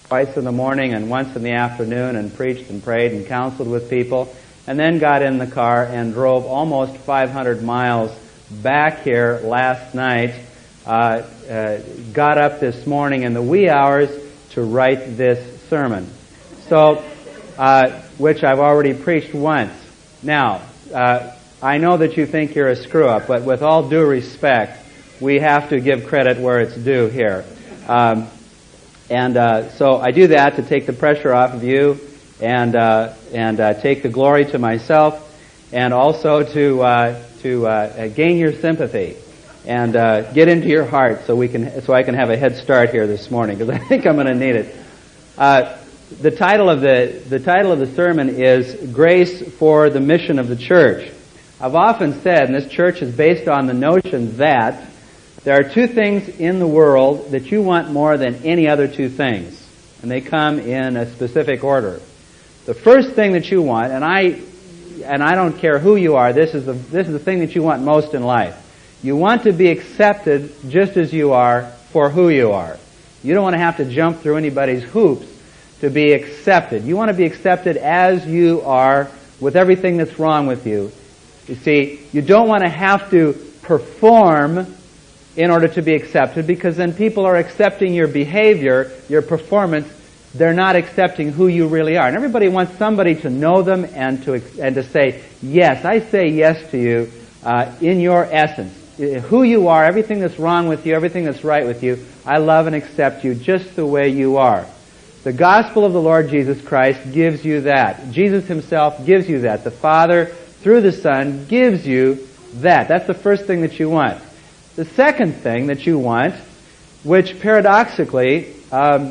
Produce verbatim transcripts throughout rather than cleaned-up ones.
twice in the morning and once in the afternoon and preached and prayed and counseled with people, and then got in the car and drove almost five hundred miles back here last night, uh, uh, got up this morning in the wee hours to write this sermon. So, uh, which I've already preached once. Now, uh, I know that you think you're a screw-up, but with all due respect, we have to give credit where it's due here. Um, and uh, so I do that to take the pressure off of you and uh, and uh, take the glory to myself, and also to uh, to uh, gain your sympathy and uh, get into your heart, so we can so I can have a head start here this morning, because I think I'm going to need it. Uh, the title of the the title of the sermon is "Grace for the Mission of the Church." I've often said, and this church is based on the notion that there are two things in the world that you want more than any other two things, and they come in a specific order. The first thing that you want, and I and I don't care who you are, this is the this is the thing that you want most in life. You want to be accepted just as you are for who you are. You don't want to have to jump through anybody's hoops to be accepted. You want to be accepted as you are, with everything that's wrong with you. You see, you don't want to have to perform in order to be accepted, because then people are accepting your behavior, your performance. They're not accepting who you really are. And everybody wants somebody to know them and to and to say, yes, I say yes to you uh, in your essence. Who you are, everything that's wrong with you, everything that's right with you, I love and accept you just the way you are. The gospel of the Lord Jesus Christ gives you that. Jesus himself gives you that. The Father, through the Son, gives you that. That's the first thing that you want. The second thing that you want, which paradoxically um,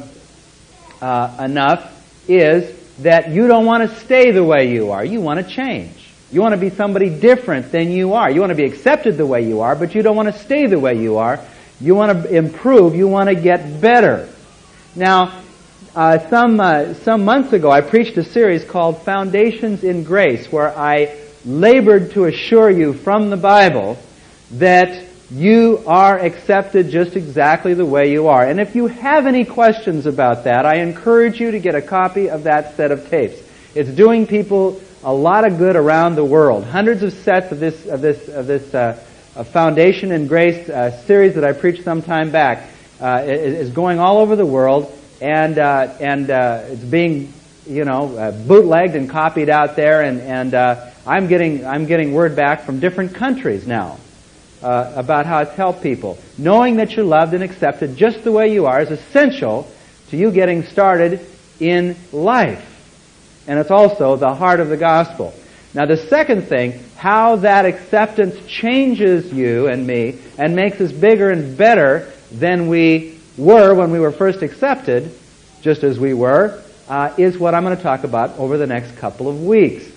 uh, enough, is that you don't want to stay the way you are. You want to change. You want to be somebody different than you are. You want to be accepted the way you are, but you don't want to stay the way you are. You want to improve. You want to get better. Now, uh, some uh, some months ago, I preached a series called Foundations in Grace, where I labored to assure you from the Bible that you are accepted just exactly the way you are. And if you have any questions about that, I encourage you to get a copy of that set of tapes. It's doing people a lot of good around the world. Hundreds of sets of this of this of this uh, Foundation in Grace uh, series that I preached some time back uh, is going all over the world, and uh, and uh, it's being you know uh, bootlegged and copied out there, and and uh, I'm getting I'm getting word back from different countries now. Uh, about how it's helped people. Knowing that you're loved and accepted just the way you are is essential to you getting started in life. And it's also the heart of the gospel. Now the second thing, how that acceptance changes you and me and makes us bigger and better than we were when we were first accepted, just as we were, uh, is what I'm going to talk about over the next couple of weeks.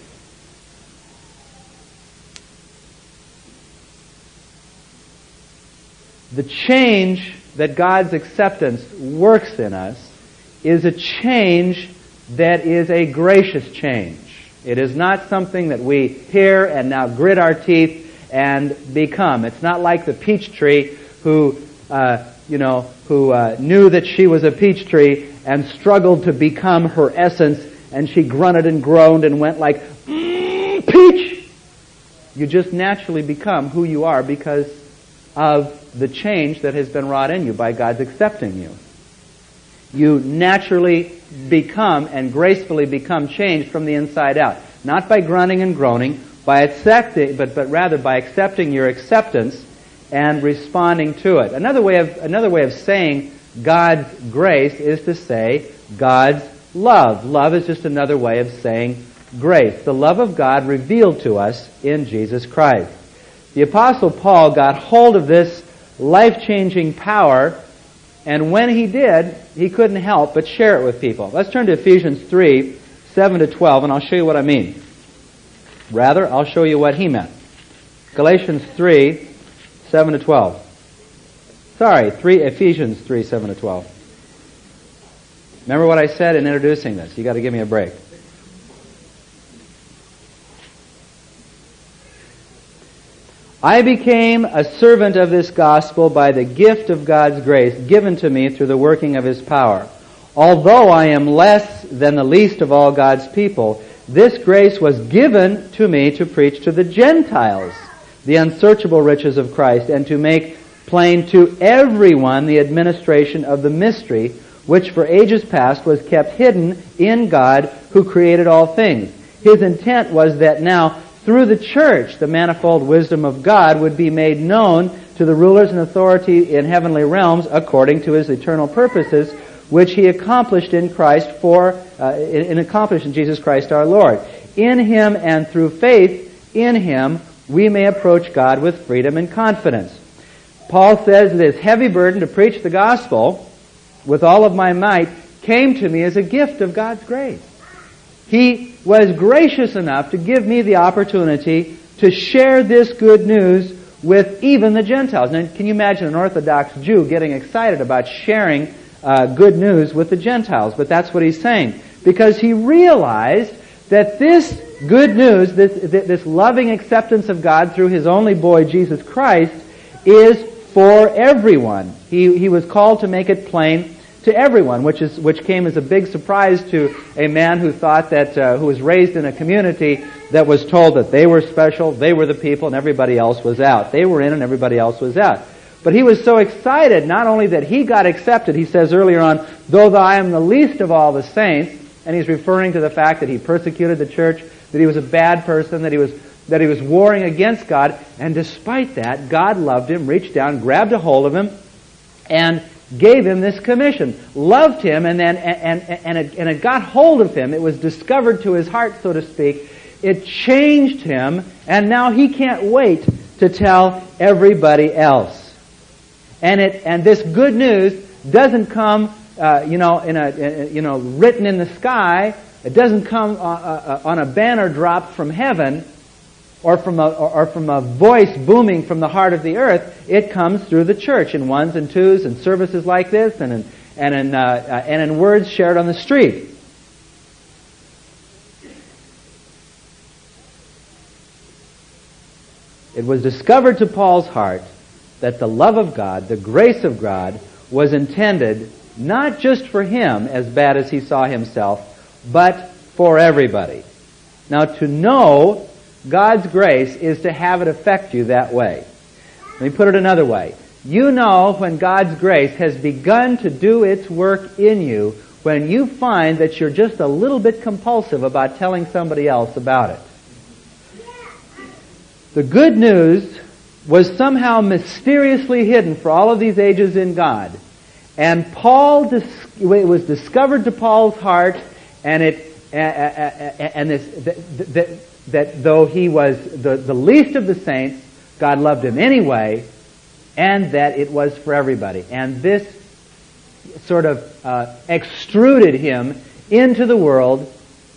The change that God's acceptance works in us is a change that is a gracious change. It is not something that we hear and now grit our teeth and become. It's not like the peach tree who, uh, you know, who uh, knew that she was a peach tree and struggled to become her essence, and she grunted and groaned and went like, mm, peach! You just naturally become who you are because of the change that has been wrought in you by God's accepting you. You naturally become and gracefully become changed from the inside out. Not by grunting and groaning, by accepting, but, but rather by accepting your acceptance and responding to it. Another way of, another way of saying God's grace is to say God's love. Love is just another way of saying grace. The love of God revealed to us in Jesus Christ. The Apostle Paul got hold of this life-changing power, and when he did, he couldn't help but share it with people. Let's turn to Ephesians three, seven to twelve, and I'll show you what I mean. Rather, I'll show you what he meant. Galatians three, seven to twelve. Sorry, three, Ephesians three, seven to twelve. Remember what I said in introducing this. You got to give me a break. I became a servant of this gospel by the gift of God's grace given to me through the working of His power. Although I am less than the least of all God's people, this grace was given to me to preach to the Gentiles the unsearchable riches of Christ, and to make plain to everyone the administration of the mystery, which for ages past was kept hidden in God who created all things. His intent was that now, through the church, the manifold wisdom of God would be made known to the rulers and authority in heavenly realms according to His eternal purposes, which He accomplished in Christ for, uh, in, in accomplished in Jesus Christ our Lord. In Him and through faith in Him, we may approach God with freedom and confidence. Paul says, this heavy burden to preach the gospel with all of my might came to me as a gift of God's grace. He was gracious enough to give me the opportunity to share this good news with even the Gentiles. Now, can you imagine an Orthodox Jew getting excited about sharing uh, good news with the Gentiles? But that's what he's saying. Because he realized that this good news, this, this loving acceptance of God through His only boy, Jesus Christ, is for everyone. He, he was called to make it plain to everyone, which is which came as a big surprise to a man who thought that, uh, who was raised in a community that was told that they were special, they were the people, and everybody else was out. They were in and everybody else was out. But he was so excited, not only that he got accepted, he says earlier on, though I am the least of all the saints, and he's referring to the fact that he persecuted the church, that he was a bad person, that he was that he was warring against God, and despite that, God loved him, reached down, grabbed a hold of him, and gave him this commission, loved him, and then and and and it, and it got hold of him. It was discovered to his heart, so to speak. It changed him, and now he can't wait to tell everybody else. And it and this good news doesn't come, uh, you know, in a, in, you know, written in the sky. It doesn't come uh, uh, on a banner dropped from heaven, or from a or from a voice booming from the heart of the earth. It comes through the church in ones and twos and services like this, and in and in uh, uh, and in words shared on the street. It was discovered to Paul's heart that the love of God, the grace of God, was intended not just for him, as bad as he saw himself, but for everybody. Now, to know God's grace is to have it affect you that way. Let me put it another way. You know when God's grace has begun to do its work in you when you find that you're just a little bit compulsive about telling somebody else about it. The good news was somehow mysteriously hidden for all of these ages in God. And Paul, it was discovered to Paul's heart, and it and this that, that, that though he was the, the least of the saints, God loved him anyway, and that it was for everybody. And this sort of uh, extruded him into the world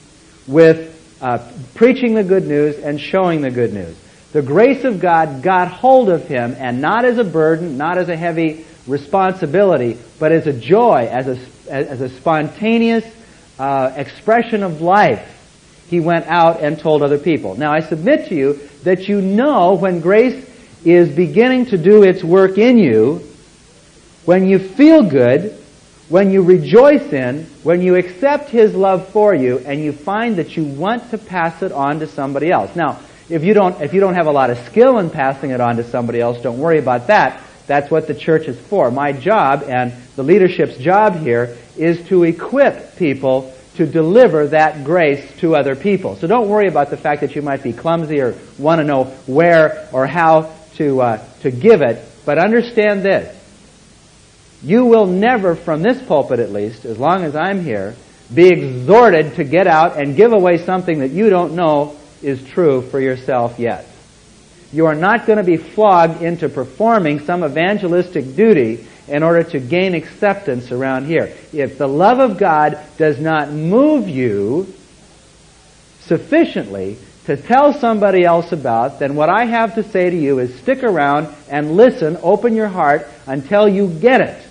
with uh, preaching the good news and showing the good news. The grace of God got hold of him, and not as a burden, not as a heavy responsibility, but as a joy, as a, as a spontaneous uh, expression of life. He went out and told other people. Now, I submit to you that you know when grace is beginning to do its work in you, when you feel good, when you rejoice in, when you accept His love for you, and you find that you want to pass it on to somebody else. Now, if you don't, if you don't have a lot of skill in passing it on to somebody else, don't worry about that. That's what the church is for. My job and the leadership's job here is to equip people to deliver that grace to other people. So don't worry about the fact that you might be clumsy or want to know where or how to uh, to give it. But understand this. You will never, from this pulpit at least, as long as I'm here, be exhorted to get out and give away something that you don't know is true for yourself yet. You are not going to be flogged into performing some evangelistic duty in order to gain acceptance around here. If the love of God does not move you sufficiently to tell somebody else about, then what I have to say to you is stick around and listen, open your heart until you get it.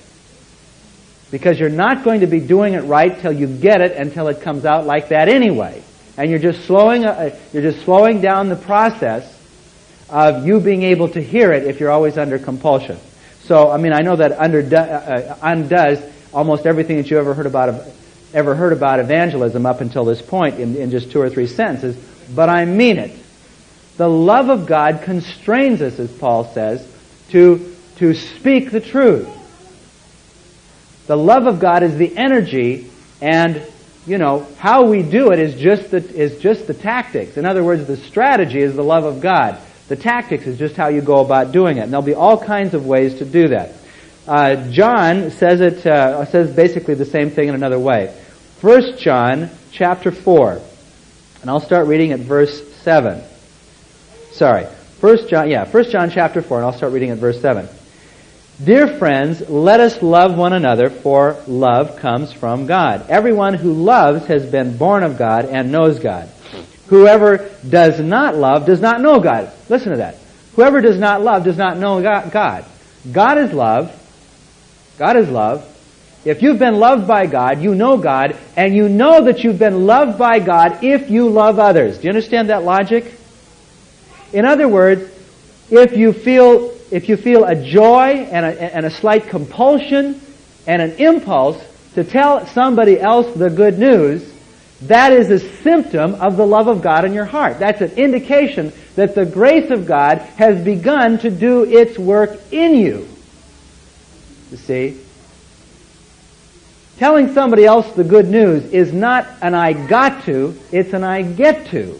Because you're not going to be doing it right till you get it, until it comes out like that anyway. And you're just slowing, uh, you're just slowing down the process of you being able to hear it if you're always under compulsion. So, I mean, I know that under, uh, undoes almost everything that you ever heard about ever heard about evangelism up until this point in, in just two or three sentences, but I mean it. The love of God constrains us, as Paul says, to, to speak the truth. The love of God is the energy, and, you know, how we do it is just the, is just the tactics. In other words, the strategy is the love of God. The tactics is just how you go about doing it. And there'll be all kinds of ways to do that. Uh, John says it, uh, says basically the same thing in another way. First John chapter four. And I'll start reading at verse seven. Sorry. First John, yeah, First John chapter four, and I'll start reading at verse seven. Dear friends, let us love one another, for love comes from God. Everyone who loves has been born of God and knows God. Whoever does not love does not know God. Listen to that. Whoever does not love does not know God. God is love. God is love. If you've been loved by God, you know God, and you know that you've been loved by God if you love others. Do you understand that logic? In other words, if you feel if you feel a joy and a, and a slight compulsion and an impulse to tell somebody else the good news, that is a symptom of the love of God in your heart. That's an indication that the grace of God has begun to do its work in you. You see? Telling somebody else the good news is not an I got to, it's an I get to.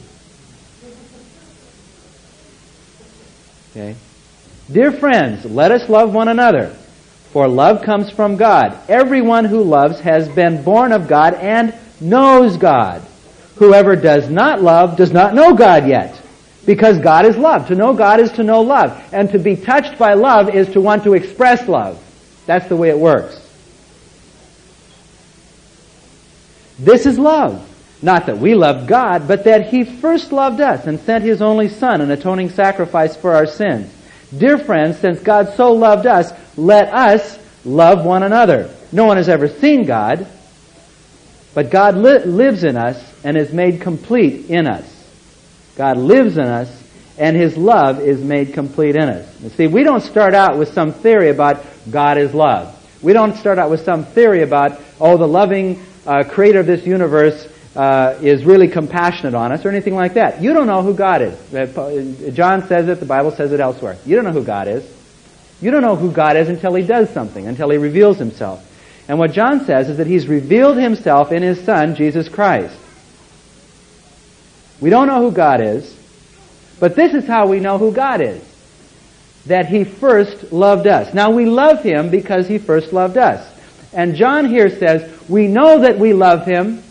Okay? Dear friends, let us love one another, for love comes from God. Everyone who loves has been born of God and knows God. Whoever does not love does not know God yet, because God is love. To know God is to know love, and to be touched by love is to want to express love. That's the way it works. This is love. Not that we loved God, but that He first loved us and sent His only Son, an atoning sacrifice for our sins. Dear friends, since God so loved us, let us love one another. No one has ever seen God, but God li- lives in us and is made complete in us. God lives in us, and His love is made complete in us. You see, we don't start out with some theory about God is love. We don't start out with some theory about, oh, the loving uh, creator of this universe uh, is really compassionate on us, or anything like that. You don't know who God is. John says it, the Bible says it elsewhere. You don't know who God is. You don't know who God is until He does something, until He reveals Himself. And what John says is that He's revealed Himself in His Son, Jesus Christ. We don't know who God is, but this is how we know who God is. That He first loved us. Now we love Him because He first loved us. And John here says, we know that we love Him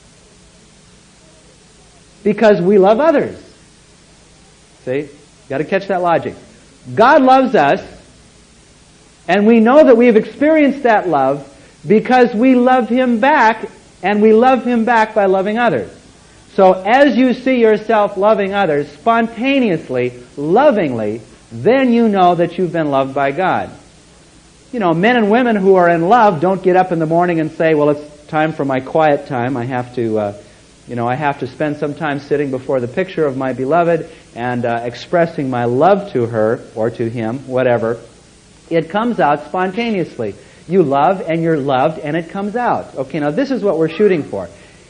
because we love others. See? You've got to catch that logic. God loves us, and we know that we have experienced that love because we love Him back, and we love Him back by loving others. So as you see yourself loving others, spontaneously, lovingly, then you know that you've been loved by God. You know, men and women who are in love don't get up in the morning and say, well, it's time for my quiet time. I have to, uh, you know, I have to spend some time sitting before the picture of my beloved and uh, expressing my love to her or to him, whatever. It comes out spontaneously. You love and you're loved and it comes out. Okay, now this is what we're shooting for.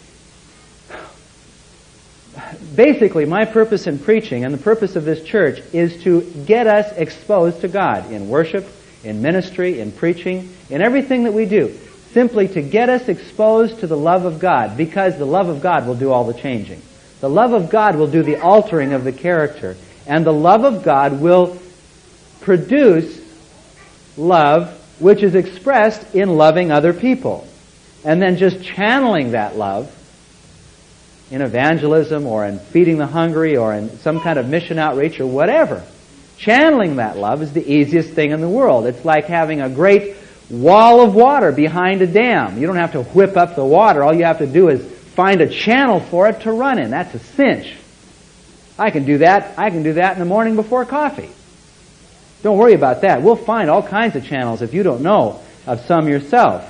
Basically, my purpose in preaching and the purpose of this church is to get us exposed to God in worship, in ministry, in preaching, in everything that we do. Simply to get us exposed to the love of God, because the love of God will do all the changing. The love of God will do the altering of the character. And the love of God will produce love which is expressed in loving other people. And then just channeling that love in evangelism or in feeding the hungry or in some kind of mission outreach or whatever. Channeling that love is the easiest thing in the world. It's like having a great wall of water behind a dam. You don't have to whip up the water. All you have to do is find a channel for it to run in. That's a cinch. I can do that. I can do that in the morning before coffee. Don't worry about that. We'll find all kinds of channels if you don't know of some yourself.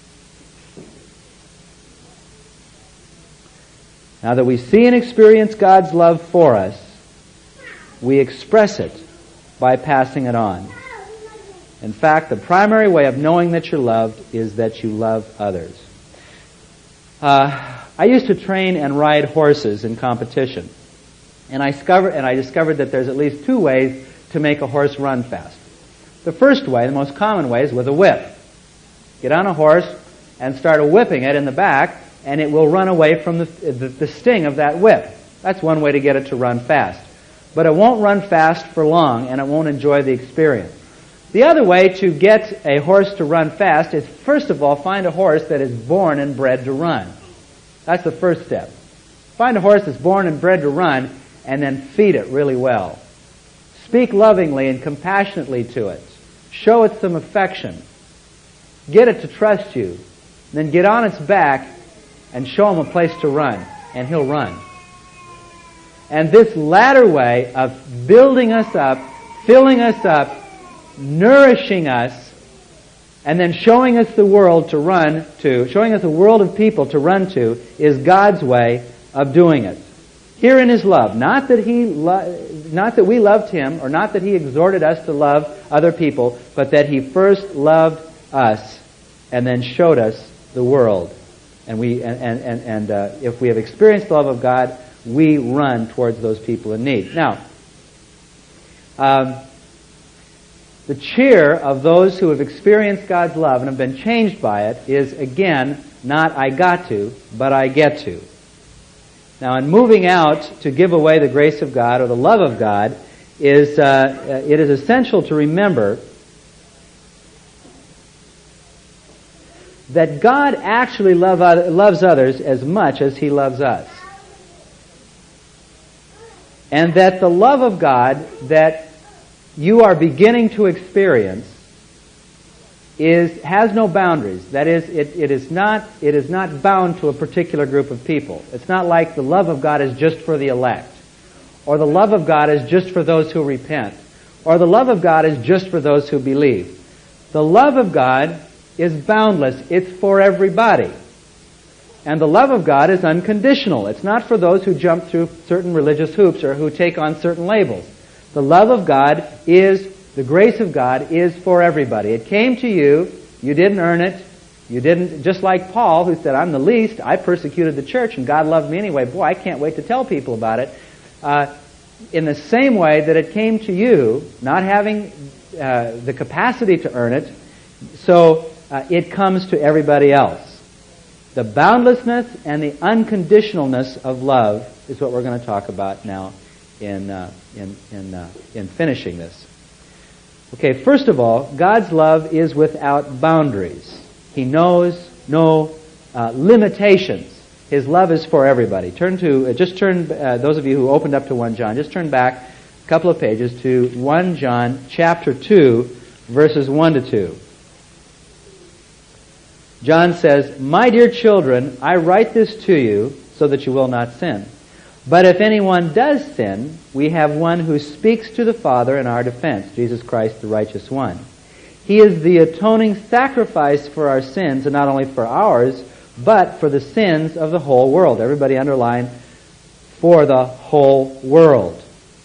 Now that we see and experience God's love for us, we express it by passing it on. In fact, the primary way of knowing that you're loved is that you love others. Uh, I used to train and ride horses in competition. And I discovered, and I discovered that there's at least two ways to make a horse run fast. The first way, the most common way, is with a whip. Get on a horse and start whipping it in the back, and it will run away from the, the, the sting of that whip. That's one way to get it to run fast. But it won't run fast for long, and it won't enjoy the experience. The other way to get a horse to run fast is, first of all, find a horse that is born and bred to run. That's the first step. Find a horse that's born and bred to run, and then feed it really well. Speak lovingly and compassionately to it. Show it some affection. Get it to trust you. Then get on its back and show him a place to run, and he'll run. And this latter way of building us up, filling us up, nourishing us, and then showing us the world to run to, showing us a world of people to run to, is God's way of doing it. Here in His love, not that He, lo- not that we loved Him, or not that He exhorted us to love other people, but that He first loved us and then showed us the world. And we, and and and, and uh, if we have experienced the love of God, we run towards those people in need. Now, um, the cheer of those who have experienced God's love and have been changed by it is, again, not I got to, but I get to. Now, in moving out to give away the grace of God or the love of God, is uh, it is essential to remember that God actually love, loves others as much as He loves us. And that the love of God that you are beginning to experience is has no boundaries. That is, it, it is not it is not bound to a particular group of people. It's not like the love of God is just for the elect, or the love of God is just for those who repent, or the love of God is just for those who believe. The love of God is boundless. It's for everybody. And the love of God is unconditional. It's not for those who jump through certain religious hoops or who take on certain labels. The love of God is, the grace of God is for everybody. It came to you. You didn't earn it. You didn't, just like Paul, who said, I'm the least. I persecuted the church and God loved me anyway. Boy, I can't wait to tell people about it. Uh, in the same way that it came to you, not having uh, the capacity to earn it, so uh, it comes to everybody else. The boundlessness and the unconditionalness of love is what we're going to talk about now in uh, in in uh, in finishing this. Okay, first of all, God's love is without boundaries. He knows no uh, limitations. His love is for everybody. Turn to uh, just turn uh, those of you who opened up to First John, just turn back a couple of pages to First John chapter two, verses one to two. John says, My dear children, I write this to you so that you will not sin. But if anyone does sin, we have one who speaks to the Father in our defense, Jesus Christ, the righteous one. He is the atoning sacrifice for our sins, and not only for ours, but for the sins of the whole world. Everybody underline, for the whole world.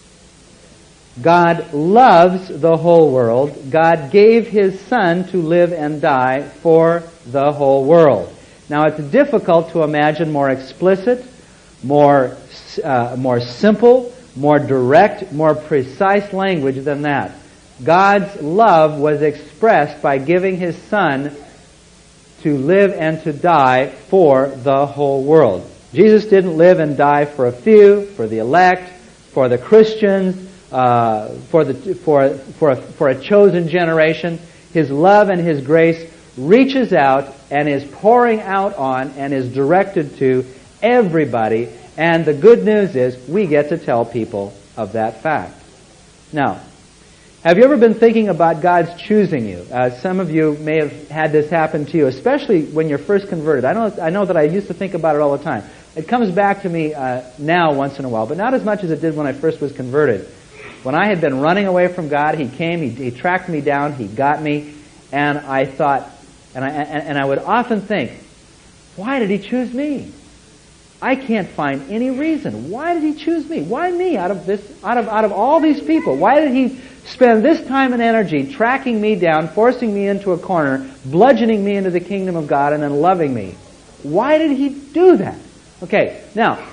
God loves the whole world. God gave His Son to live and die for the whole world. Now, it's difficult to imagine more explicit, more uh, more simple, more direct, more precise language than that. God's love was expressed by giving His Son to live and to die for the whole world. Jesus didn't live and die for a few, for the elect, for the Christians, Uh, for the for for a, for a chosen generation. His love and His grace reaches out and is pouring out on and is directed to everybody. And the good news is we get to tell people of that fact. Now, have you ever been thinking about God's choosing you? Uh, some of you may have had this happen to you, especially when you're first converted. I know I know that I used to think about it all the time. It comes back to me uh, now once in a while, but not as much as it did when I first was converted. When I had been running away from God, He came, He, he tracked me down, He got me, and I thought, and I, and, and I would often think, why did He choose me? I can't find any reason. Why did He choose me? Why me out of this, out of out of all these people? Why did He spend this time and energy tracking me down, forcing me into a corner, bludgeoning me into the kingdom of God, and then loving me? Why did he do that? Okay, now,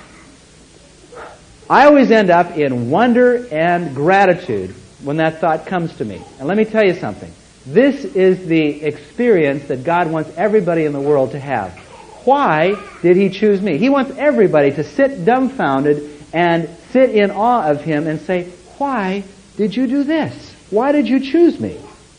I always end up in wonder and gratitude when that thought comes to me. And let me tell you something. This is the experience that God wants everybody in the world to have. Why did he choose me? He wants everybody to sit dumbfounded and sit in awe of him and say, why did you do this? Why did you choose me?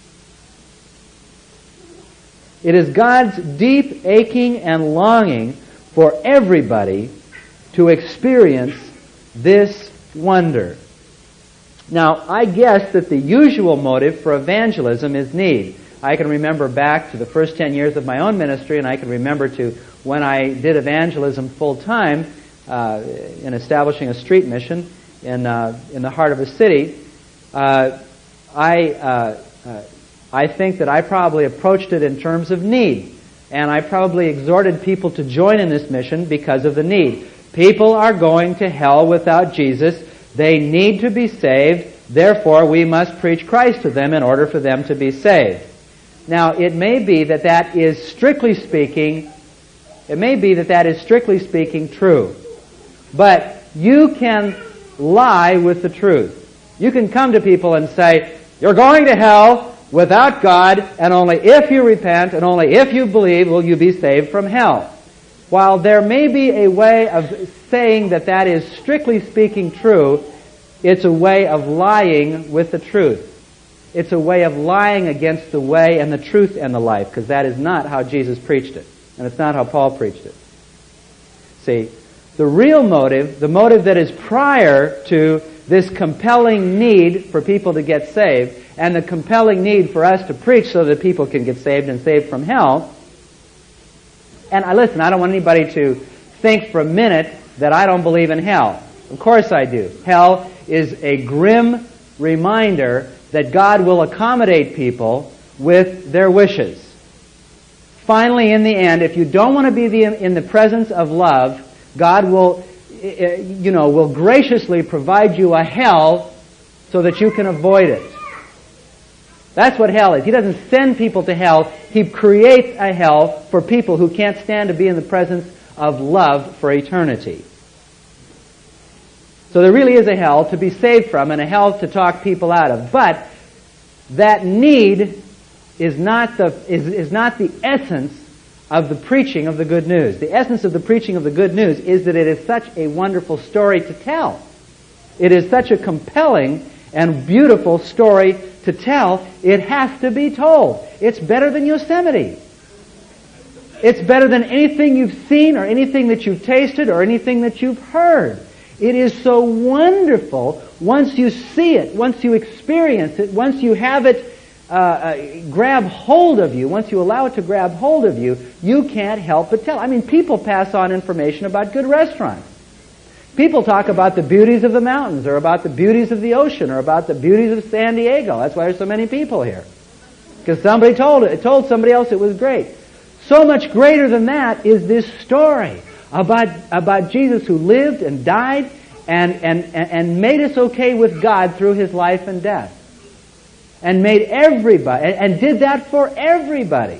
It is God's deep aching and longing for everybody to experience this wonder. Now, I guess that the usual motive for evangelism is need. I can remember back to the first ten years of my own ministry, and I can remember to when I did evangelism full-time uh, in establishing a street mission in uh, in the heart of a city. Uh, I uh, uh, I think that I probably approached it in terms of need, and I probably exhorted people to join in this mission because of the need. People are going to hell without Jesus. They need to be saved. Therefore, we must preach Christ to them in order for them to be saved. Now, it may be that that is strictly speaking, it may be that that is strictly speaking true. But you can lie with the truth. You can come to people and say, you're going to hell without God, and only if you repent and only if you believe will you be saved from hell. While there may be a way of saying that that is strictly speaking true, it's a way of lying with the truth. It's a way of lying against the way and the truth and the life, because that is not how Jesus preached it, and it's not how Paul preached it. See, the real motive, the motive that is prior to this compelling need for people to get saved, and the compelling need for us to preach so that people can get saved and saved from hell. And I listen, I don't want anybody to think for a minute that I don't believe in hell. Of course I do. Hell is a grim reminder that God will accommodate people with their wishes. Finally, in the end, if you don't want to be the, in the presence of love, God will, you know, will graciously provide you a hell so that you can avoid it. That's what hell is. He doesn't send people to hell. He creates a hell for people who can't stand to be in the presence of love for eternity. So there really is a hell to be saved from and a hell to talk people out of. But that need is not the is, is not the essence of the preaching of the good news. The essence of the preaching of the good news is that it is such a wonderful story to tell. It is such a compelling and beautiful story to tell, it has to be told. It's better than Yosemite. It's better than anything you've seen or anything that you've tasted or anything that you've heard. It is so wonderful once you see it, once you experience it, once you have it uh, uh, grab hold of you, once you allow it to grab hold of you, you can't help but tell. I mean, people pass on information about good restaurants. People talk about the beauties of the mountains or about the beauties of the ocean or about the beauties of San Diego. That's why there's so many people here. Because somebody told it, told somebody else it was great. So much greater than that is this story about, about Jesus who lived and died and, and, and made us okay with God through his life and death. And made everybody, and, and did that for everybody.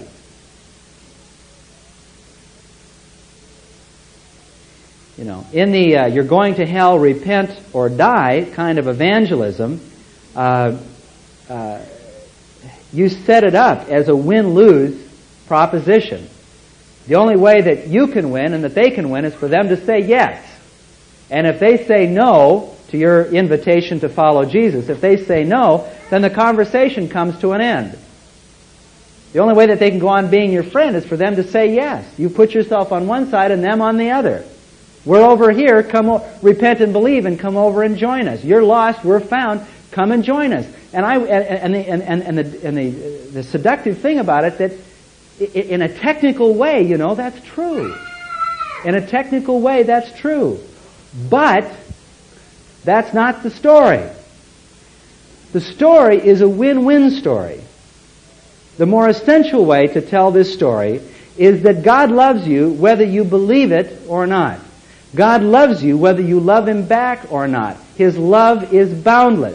You know, in the uh, you're going to hell, repent or die kind of evangelism, uh, uh, you set it up as a win-lose proposition. The only way that you can win and that they can win is for them to say yes. And if they say no to your invitation to follow Jesus, if they say no, then the conversation comes to an end. The only way that they can go on being your friend is for them to say yes. You put yourself on one side and them on the other. We're over here, come o- repent and believe and come over and join us. You're lost, we're found, come and join us. And I and the and, and, and the and the, the seductive thing about it that in a technical way, you know, that's true. In a technical way, that's true. But that's not the story. The story is a win-win story. The more essential way to tell this story is that God loves you whether you believe it or not. God loves you whether you love him back or not. His love is boundless.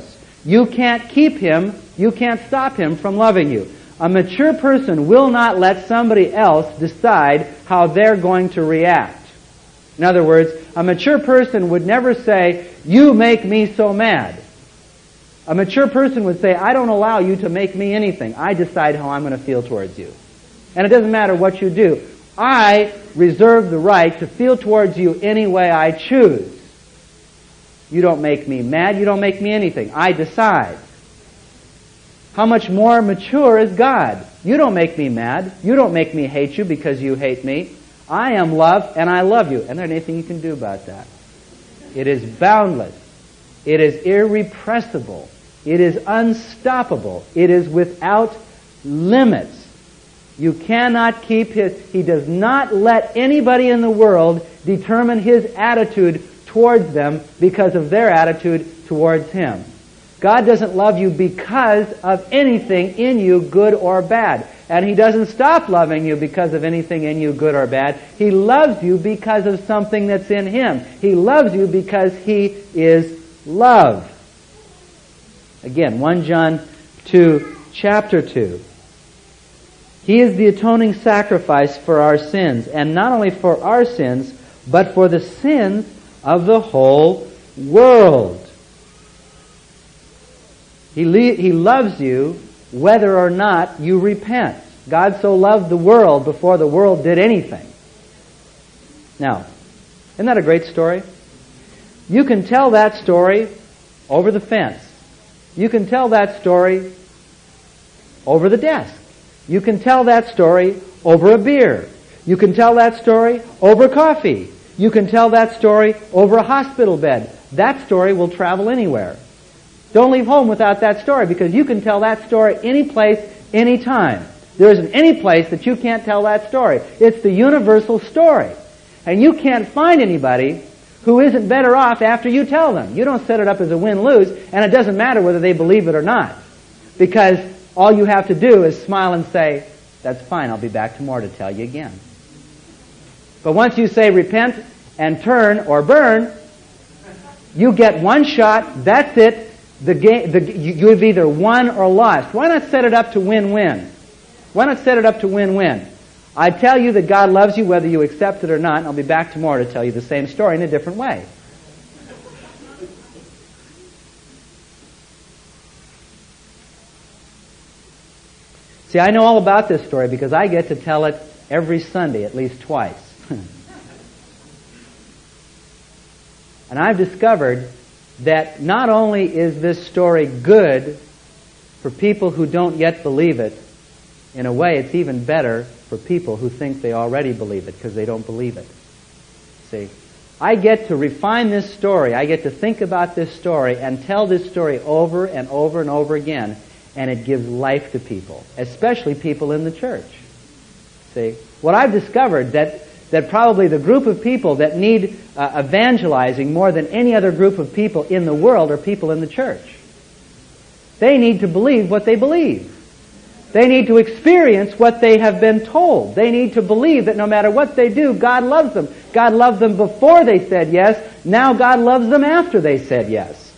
You can't keep him, you can't stop him from loving you. A mature person will not let somebody else decide how they're going to react. In other words, a mature person would never say, you make me so mad. A mature person would say, I don't allow you to make me anything. I decide how I'm going to feel towards you. And it doesn't matter what you do. I reserve the right to feel towards you any way I choose. You don't make me mad. You don't make me anything. I decide. How much more mature is God? You don't make me mad. You don't make me hate you because you hate me. I am love and I love you. And there's anything you can do about that. It is boundless. It is irrepressible. It is unstoppable. It is without limits. You cannot keep his... He does not let anybody in the world determine his attitude towards them because of their attitude towards him. God doesn't love you because of anything in you, good or bad. And he doesn't stop loving you because of anything in you, good or bad. He loves you because of something that's in him. He loves you because he is love. Again, First John two, chapter two. He is the atoning sacrifice for our sins, and not only for our sins, but for the sins of the whole world. He, le- he loves you whether or not you repent. God so loved the world before the world did anything. Now, isn't that a great story? You can tell that story over the fence. You can tell that story over the desk. You can tell that story over a beer. You can tell that story over coffee. You can tell that story over a hospital bed. That story will travel anywhere. Don't leave home without that story, because you can tell that story any place, any time. There isn't any place that you can't tell that story. It's the universal story. And you can't find anybody who isn't better off after you tell them. You don't set it up as a win-lose, and it doesn't matter whether they believe it or not. Because all you have to do is smile and say, that's fine, I'll be back tomorrow to tell you again. But once you say repent and turn or burn, you get one shot, that's it. The game, the, you, you've either won or lost. Why not set it up to win-win? Why not set it up to win-win? I tell you that God loves you whether you accept it or not, and I'll be back tomorrow to tell you the same story in a different way. See, I know all about this story because I get to tell it every Sunday, at least twice. And I've discovered that not only is this story good for people who don't yet believe it, in a way it's even better for people who think they already believe it because they don't believe it. See, I get to refine this story, I get to think about this story and tell this story over and over and over again, and it gives life to people, especially people in the church. See, what I've discovered that that probably the group of people that need uh, evangelizing more than any other group of people in the world are people in the church. They need to believe what they believe. They need to experience what they have been told. They need to believe that no matter what they do, God loves them. God loved them before they said yes. Now God loves them after they said yes.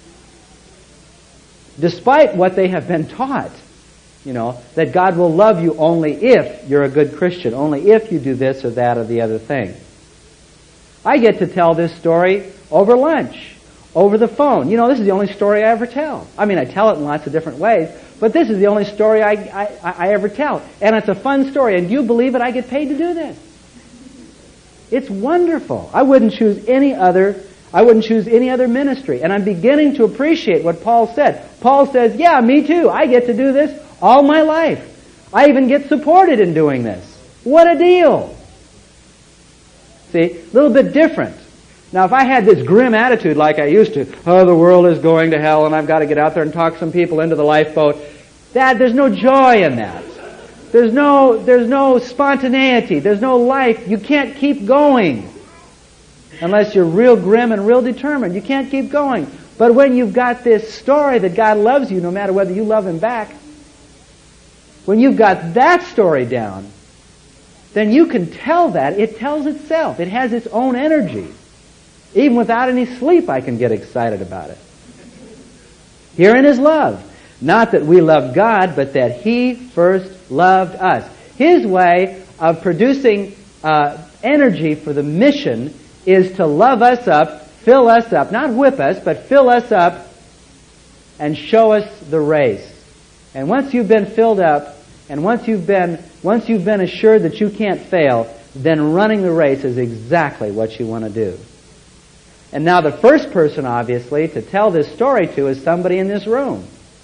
Despite what they have been taught. You know, that God will love you only if you're a good Christian, only if you do this or that or the other thing. I get to tell this story over lunch, over the phone. You know, this is the only story I ever tell. I mean, I tell it in lots of different ways, but this is the only story I, I, I ever tell. And it's a fun story, and do you believe it? I get paid to do this. It's wonderful. I wouldn't choose any other I wouldn't choose any other ministry. And I'm beginning to appreciate what Paul said. Paul says, yeah, me too. I get to do this all my life. I even get supported in doing this. What a deal. See, a little bit different. Now, if I had this grim attitude like I used to, oh, the world is going to hell and I've got to get out there and talk some people into the lifeboat, that, there's no joy in that. There's no, there's no spontaneity. There's no life. You can't keep going. Unless you're real grim and real determined. You can't keep going. But when you've got this story that God loves you no matter whether you love Him back, when you've got that story down, then you can tell that. It tells itself. It has its own energy. Even without any sleep, I can get excited about it. Herein is love. Not that we loved God, but that He first loved us. His way of producing uh, energy for the mission is to love us up, fill us up, not whip us, but fill us up and show us the race. And once you've been filled up, and once you've been once you've been assured that you can't fail, then running the race is exactly what you want to do. And now the first person, obviously, to tell this story to is somebody in this room.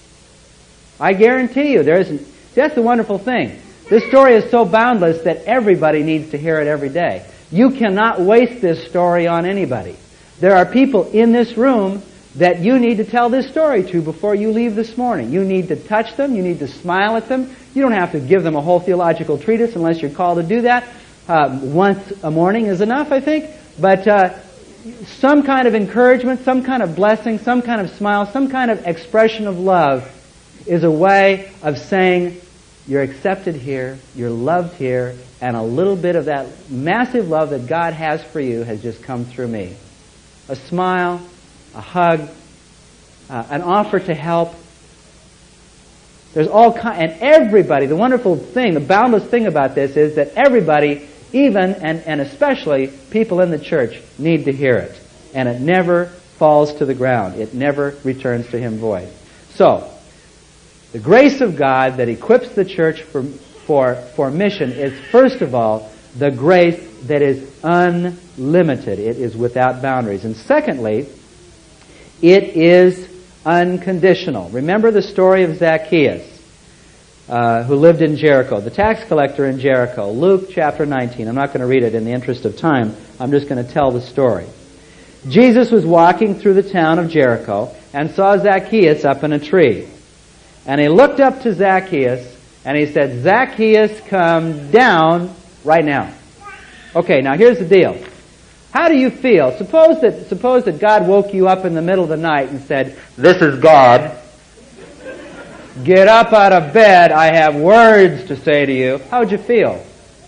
I guarantee you, there isn't. That's the wonderful thing. This story is so boundless that everybody needs to hear it every day. You cannot waste this story on anybody. There are people in this room that you need to tell this story to before you leave this morning. You need to touch them. You need to smile at them. You don't have to give them a whole theological treatise unless you're called to do that. Uh, once a morning is enough, I think. But uh, some kind of encouragement, some kind of blessing, some kind of smile, some kind of expression of love is a way of saying, you're accepted here, you're loved here, and a little bit of that massive love that God has for you has just come through me. A smile, a hug, uh, an offer to help. There's all kind, and everybody, the wonderful thing, the boundless thing about this is that everybody, even and, and especially people in the church, need to hear it. And it never falls to the ground. It never returns to Him void. So, the grace of God that equips the church for, for, for mission is, first of all, the grace that is unlimited. It is without boundaries. And secondly, it is unconditional. Remember the story of Zacchaeus, uh, who lived in Jericho, the tax collector in Jericho. Luke chapter nineteen. I'm not going to read it in the interest of time. I'm just going to tell the story. Jesus was walking through the town of Jericho and saw Zacchaeus up in a tree. And he looked up to Zacchaeus and he said, Zacchaeus, come down right now. Okay, now here's the deal. How do you feel? Suppose that suppose that God woke you up in the middle of the night and said, this is God. Get up out of bed. I have words to say to you. How would you feel?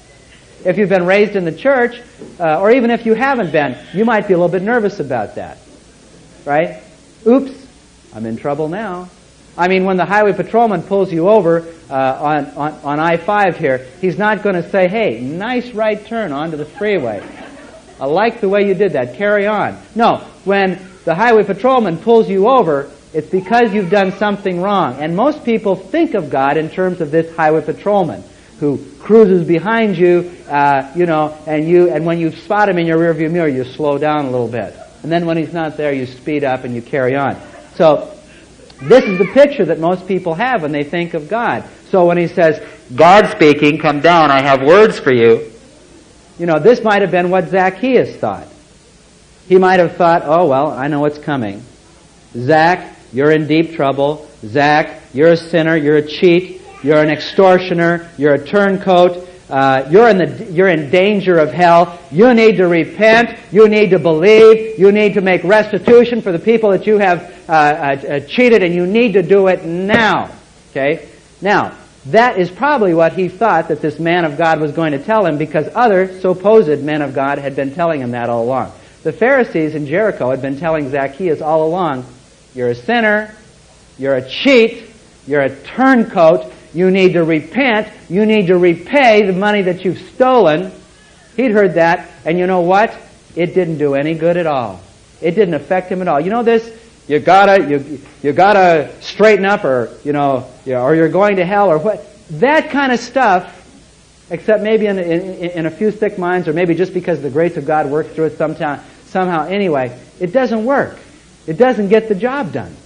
If you've been raised in the church, uh, or even if you haven't been, you might be a little bit nervous about that. Right? Oops, I'm in trouble now. I mean, when the highway patrolman pulls you over uh, on, on, on I five here, he's not going to say, hey, nice right turn onto the freeway. I like the way you did that. Carry on. No, when the highway patrolman pulls you over, it's because you've done something wrong. And most people think of God in terms of this highway patrolman who cruises behind you, uh, you know, and you and when you spot him in your rearview mirror, you slow down a little bit. And then when he's not there, you speed up and you carry on. So, this is the picture that most people have when they think of God. So when he says, God speaking, come down, I have words for you, you know, this might have been what Zacchaeus thought. He might have thought, oh, well, I know what's coming. Zach, you're in deep trouble. Zach, you're a sinner, you're a cheat, you're an extortioner, you're a turncoat, uh, you're in the, you're in danger of hell. You need to repent, you need to believe, you need to make restitution for the people that you have uh, uh, cheated, and you need to do it now. Okay? Now, that is probably what he thought that this man of God was going to tell him, because other supposed men of God had been telling him that all along. The Pharisees in Jericho had been telling Zacchaeus all along, you're a sinner, you're a cheat, you're a turncoat, you need to repent, you need to repay the money that you've stolen. He'd heard that, and you know what? It didn't do any good at all. It didn't affect him at all. You know this? You gotta, you, you gotta straighten up, or, you know, or you're going to hell, or what? That kind of stuff, except maybe in, in, in a few thick minds, or maybe just because the grace of God works through it sometime, somehow anyway, it doesn't work. It doesn't get the job done.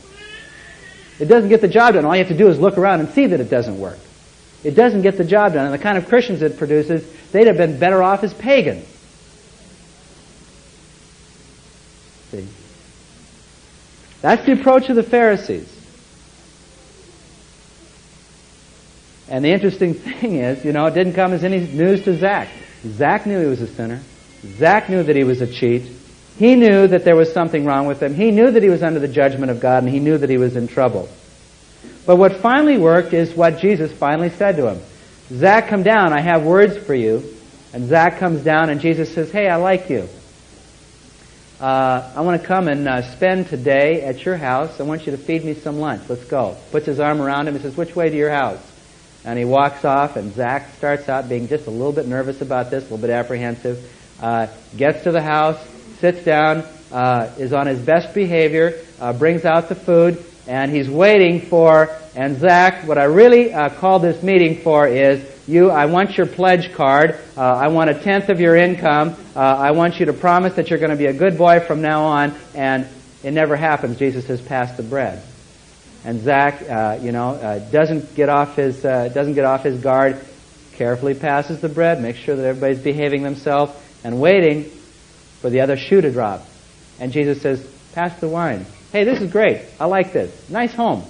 It doesn't get the job done. All you have to do is look around and see that it doesn't work. It doesn't get the job done. And the kind of Christians it produces, they'd have been better off as pagans. See? That's the approach of the Pharisees. And the interesting thing is, you know, it didn't come as any news to Zach. Zach knew he was a sinner. Zach knew that he was a cheat. He knew that there was something wrong with him. He knew that he was under the judgment of God, and he knew that he was in trouble. But what finally worked is what Jesus finally said to him. Zach, come down. I have words for you. And Zach comes down, and Jesus says, hey, I like you. uh, I want to come and uh, spend today at your house. I want you to feed me some lunch. Let's go. Puts his arm around him and says, which way to your house? And he walks off, and Zach starts out being just a little bit nervous about this, a little bit apprehensive. Uh, gets to the house, sits down, uh, is on his best behavior, uh, brings out the food, and he's waiting for, and Zach, what I really uh, called this meeting for is, you, I want your pledge card, uh, I want a tenth of your income, uh, I want you to promise that you're going to be a good boy from now on, and it never happens. Jesus says, pass the bread. And Zach, uh, you know, uh, doesn't get off his, uh, doesn't get off his guard, carefully passes the bread, makes sure that everybody's behaving themselves, and waiting for the other shoe to drop. And Jesus says, pass the wine. Hey, this is great. I like this. Nice home.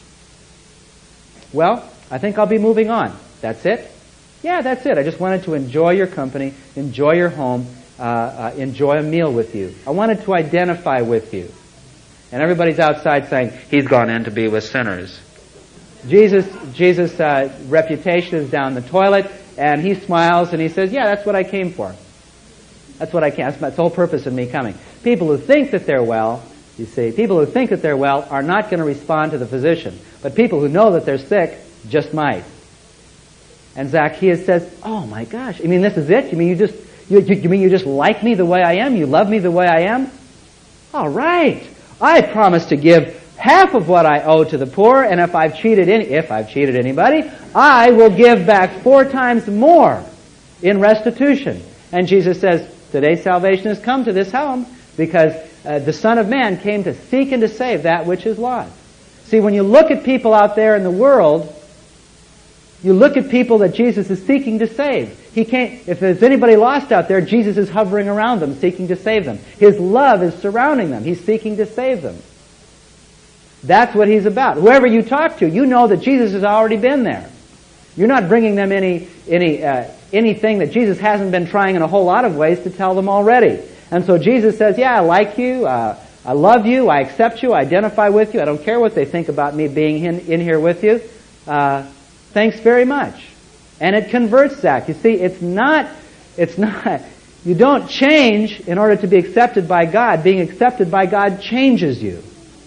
Well, I think I'll be moving on. That's it? Yeah, that's it. I just wanted to enjoy your company, enjoy your home, uh, uh, enjoy a meal with you. I wanted to identify with you. And everybody's outside saying, he's gone in to be with sinners. Jesus, Jesus' uh, reputation is down the toilet, and he smiles and he says, yeah, that's what I came for. That's what I came. That's the whole purpose of me coming. People who think that they're well, you see, people who think that they're well are not going to respond to the physician. But people who know that they're sick just might. And Zacchaeus says, oh my gosh, you mean this is it? You mean you just, you, you, you mean you just like me the way I am? You love me the way I am? All right. I promise to give half of what I owe to the poor, and if I've cheated any, if I've cheated anybody, I will give back four times more in restitution. And Jesus says, today salvation has come to this home because uh, the Son of Man came to seek and to save that which is lost. See, when you look at people out there in the world, you look at people that Jesus is seeking to save. He can't, if there's anybody lost out there, Jesus is hovering around them, seeking to save them. His love is surrounding them. He's seeking to save them. That's what he's about. Whoever you talk to, you know that Jesus has already been there. You're not bringing them any any uh, anything that Jesus hasn't been trying in a whole lot of ways to tell them already. And so Jesus says, yeah, I like you, uh, I love you, I accept you, I identify with you, I don't care what they think about me being in, in here with you. Uh, thanks very much. And it converts Zach. You see, it's not, it's not, you don't change in order to be accepted by God. Being accepted by God changes you.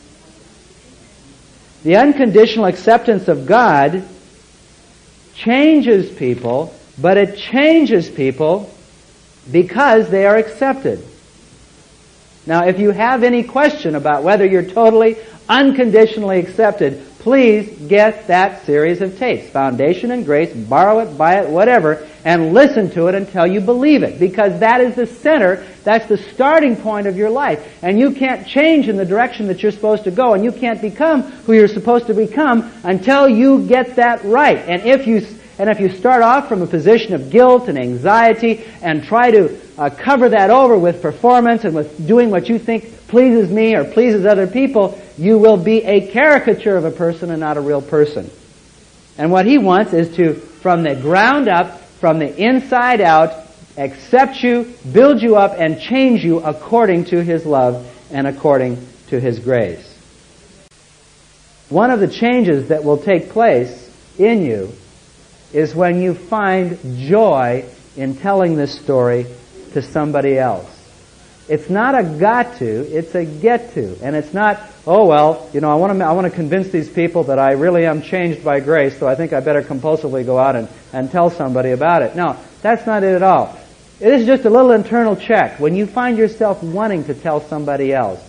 The unconditional acceptance of God changes people, but it changes people because they are accepted. Now, if you have any question about whether you're totally, unconditionally accepted, please get that series of tapes, Foundation and Grace, borrow it, buy it, whatever, and listen to it until you believe it, because that is the center, that's the starting point of your life. And you can't change in the direction that you're supposed to go, and you can't become who you're supposed to become until you get that right. And if you and if you start off from a position of guilt and anxiety and try to uh, cover that over with performance and with doing what you think pleases me or pleases other people, you will be a caricature of a person and not a real person. And what he wants is to, from the ground up, from the inside out, accept you, build you up, and change you according to his love and according to his grace. One of the changes that will take place in you is when you find joy in telling this story to somebody else. It's not a got to, it's a get to. And it's not, oh well, you know, I want to I want to convince these people that I really am changed by grace, so I think I better compulsively go out and, and tell somebody about it. No, that's not it at all. It is just a little internal check. When you find yourself wanting to tell somebody else,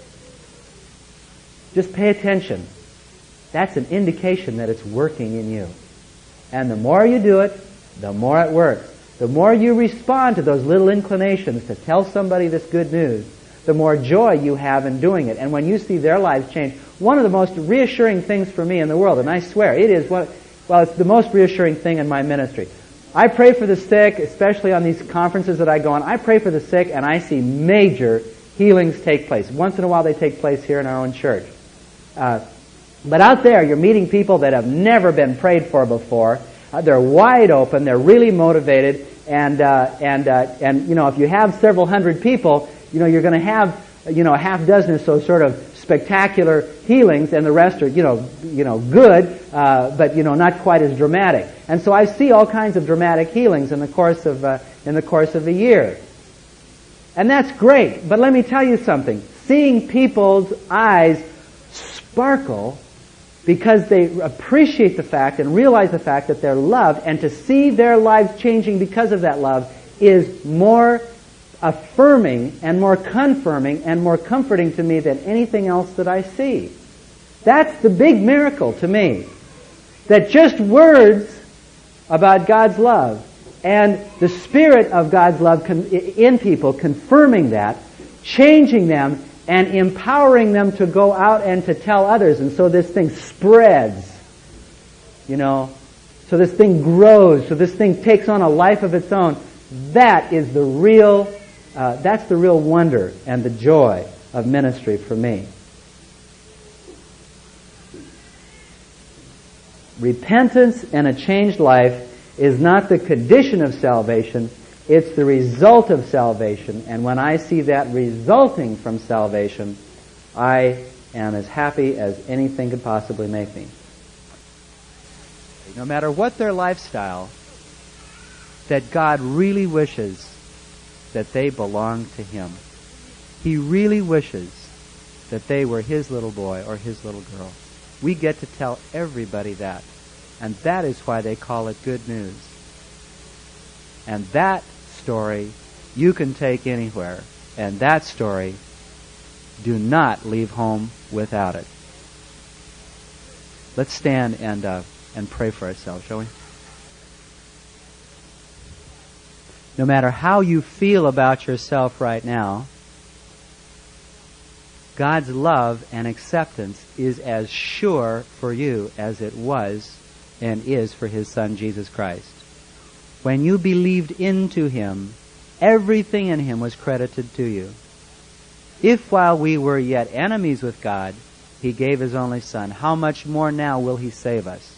just pay attention. That's an indication that it's working in you. And the more you do it, the more it works. The more you respond to those little inclinations to tell somebody this good news, the more joy you have in doing it. And when you see their lives change, one of the most reassuring things for me in the world, and I swear it is, one, well, it's the most reassuring thing in my ministry. I pray for the sick, especially on these conferences that I go on. I pray for the sick, and I see major healings take place. Once in a while they take place here in our own church. Uh, But out there, you're meeting people that have never been prayed for before. Uh, they're wide open. They're really motivated. And, uh, and, uh, and, you know, if you have several hundred people, you know, you're going to have, you know, a half dozen or so sort of spectacular healings, and the rest are, you know, you know, good, uh, but, you know, not quite as dramatic. And so I see all kinds of dramatic healings in the course of, uh, in the course of a year. And that's great. But let me tell you something. Seeing people's eyes sparkle because they appreciate the fact and realize the fact that they're loved, and to see their lives changing because of that love is more affirming and more confirming and more comforting to me than anything else that I see. That's the big miracle to me. That just words about God's love and the Spirit of God's love in people, confirming that, changing them, and empowering them to go out and to tell others. And so this thing spreads, you know, so this thing grows, so this thing takes on a life of its own. That is the real, uh, that's the real wonder and the joy of ministry for me. Repentance and a changed life is not the condition of salvation, it's the result of salvation. And when I see that resulting from salvation, I am as happy as anything could possibly make me. No matter what their lifestyle, that God really wishes that they belong to Him. He really wishes that they were His little boy or His little girl. We get to tell everybody that. And that is why they call it good news. And that story you can take anywhere. And that story, do not leave home without it. Let's stand and uh, and pray for ourselves, shall we? No matter how you feel about yourself right now, God's love and acceptance is as sure for you as it was and is for His Son, Jesus Christ. When you believed into Him, everything in Him was credited to you. If while we were yet enemies with God, He gave His only Son, how much more now will He save us?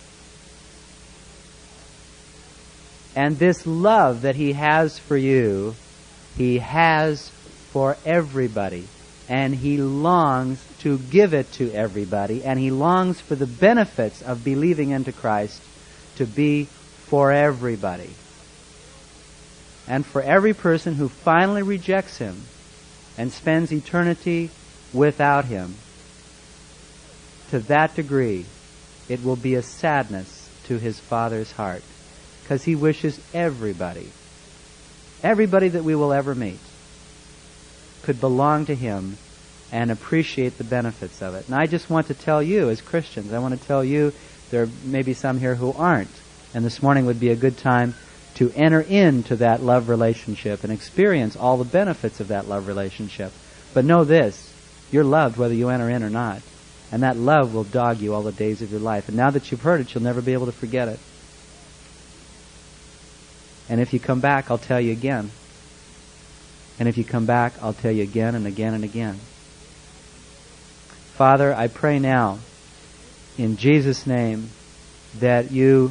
And this love that He has for you, He has for everybody. And He longs to give it to everybody. And He longs for the benefits of believing into Christ to be for everybody. And for every person who finally rejects Him and spends eternity without Him, to that degree, it will be a sadness to His Father's heart. Because He wishes everybody, everybody that we will ever meet, could belong to Him and appreciate the benefits of it. And I just want to tell you, as Christians, I want to tell you, there may be some here who aren't. And this morning would be a good time to enter into that love relationship and experience all the benefits of that love relationship. But know this, you're loved whether you enter in or not. And that love will dog you all the days of your life. And now that you've heard it, you'll never be able to forget it. And if you come back, I'll tell you again. And if you come back, I'll tell you again and again and again. Father, I pray now, in Jesus' name, that you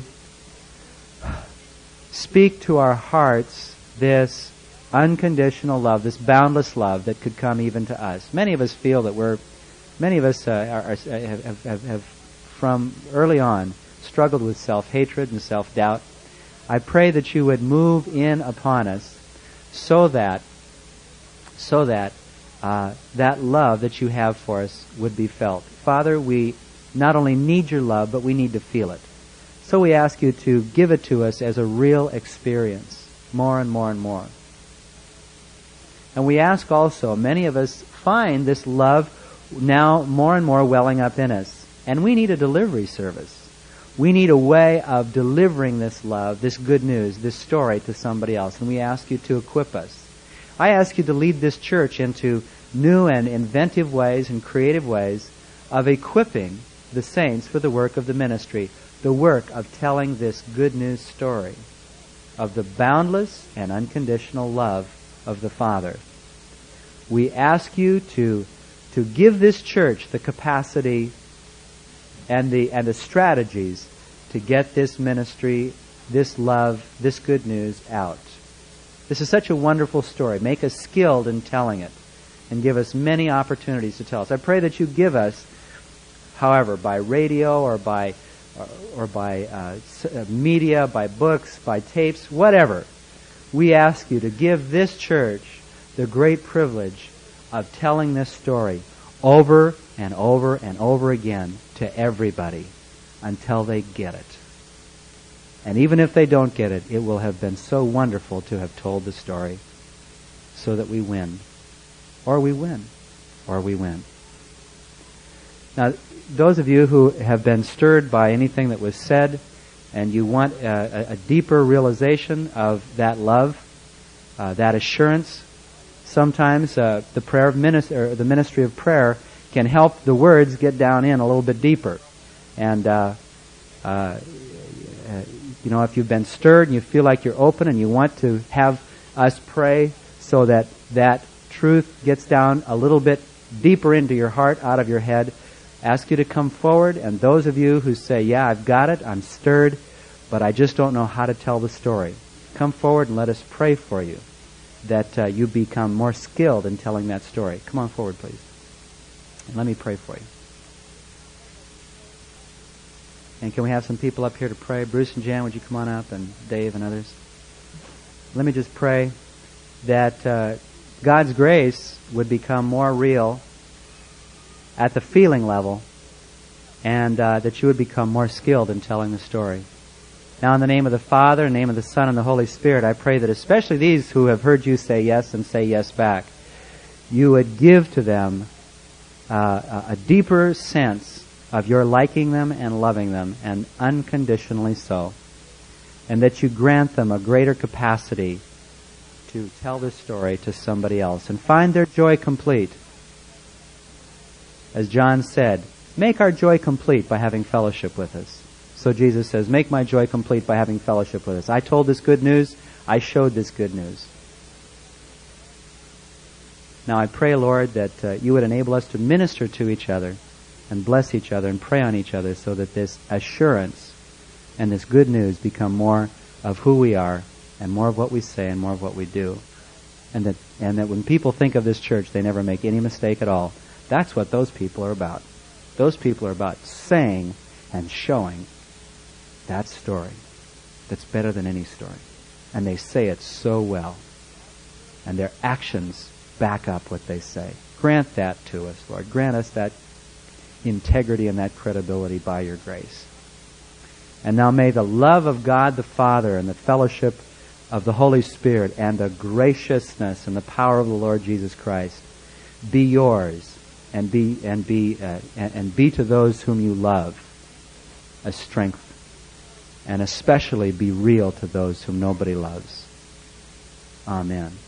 speak to our hearts this unconditional love, this boundless love that could come even to us. Many of us feel that we're, many of us uh, are, are, have, have, have, from early on, struggled with self-hatred and self-doubt. I pray that you would move in upon us so that so that uh, that love that you have for us would be felt. Father, we not only need your love, but we need to feel it. So we ask you to give it to us as a real experience, more and more and more. And we ask also, many of us find this love now more and more welling up in us. And we need a delivery service. We need a way of delivering this love, this good news, this story to somebody else. And we ask you to equip us. I ask you to lead this church into new and inventive ways and creative ways of equipping the saints for the work of the ministry, the work of telling this good news story of the boundless and unconditional love of the Father. We ask you to, to give this church the capacity and the and the strategies to get this ministry, this love, this good news out. This is such a wonderful story. Make us skilled in telling it and give us many opportunities to tell us. I pray that you give us, however, by radio or by or, or by uh, media, by books, by tapes, whatever, we ask you to give this church the great privilege of telling this story over and over and over again to everybody until they get it. And even if they don't get it, it will have been so wonderful to have told the story so that we win. Or we win. Or we win. Now, those of you who have been stirred by anything that was said and you want a, a deeper realization of that love, uh, that assurance, sometimes uh, the prayer of ministry, or the ministry of prayer can help the words get down in a little bit deeper. And uh, uh, you know, if you've been stirred and you feel like you're open and you want to have us pray so that that truth gets down a little bit deeper into your heart, out of your head, ask you to come forward. And those of you who say, yeah, I've got it, I'm stirred, but I just don't know how to tell the story, come forward and let us pray for you, that uh, you become more skilled in telling that story. Come on forward, please. And let me pray for you. And can we have some people up here to pray? Bruce and Jan, would you come on up, and Dave and others? Let me just pray that uh, God's grace would become more real at the feeling level, and uh, that you would become more skilled in telling the story. Now, in the name of the Father, in the name of the Son, and the Holy Spirit, I pray that especially these who have heard you say yes and say yes back, you would give to them uh, a deeper sense of your liking them and loving them, and unconditionally so. And that you grant them a greater capacity to tell this story to somebody else and find their joy complete. As John said, make our joy complete by having fellowship with us. So Jesus says, make my joy complete by having fellowship with us. I told this good news. I showed this good news. Now I pray, Lord, that uh, you would enable us to minister to each other and bless each other and pray on each other so that this assurance and this good news become more of who we are and more of what we say and more of what we do. And that, and that when people think of this church, they never make any mistake at all. That's what those people are about. Those people are about saying and showing that story that's better than any story. And they say it so well. And their actions back up what they say. Grant that to us, Lord. Grant us that integrity and that credibility by your grace. And now may the love of God the Father and the fellowship of the Holy Spirit and the graciousness and the power of the Lord Jesus Christ be yours, and be and be uh, and, and be to those whom you love a strength, and especially be real to those whom nobody loves. Amen.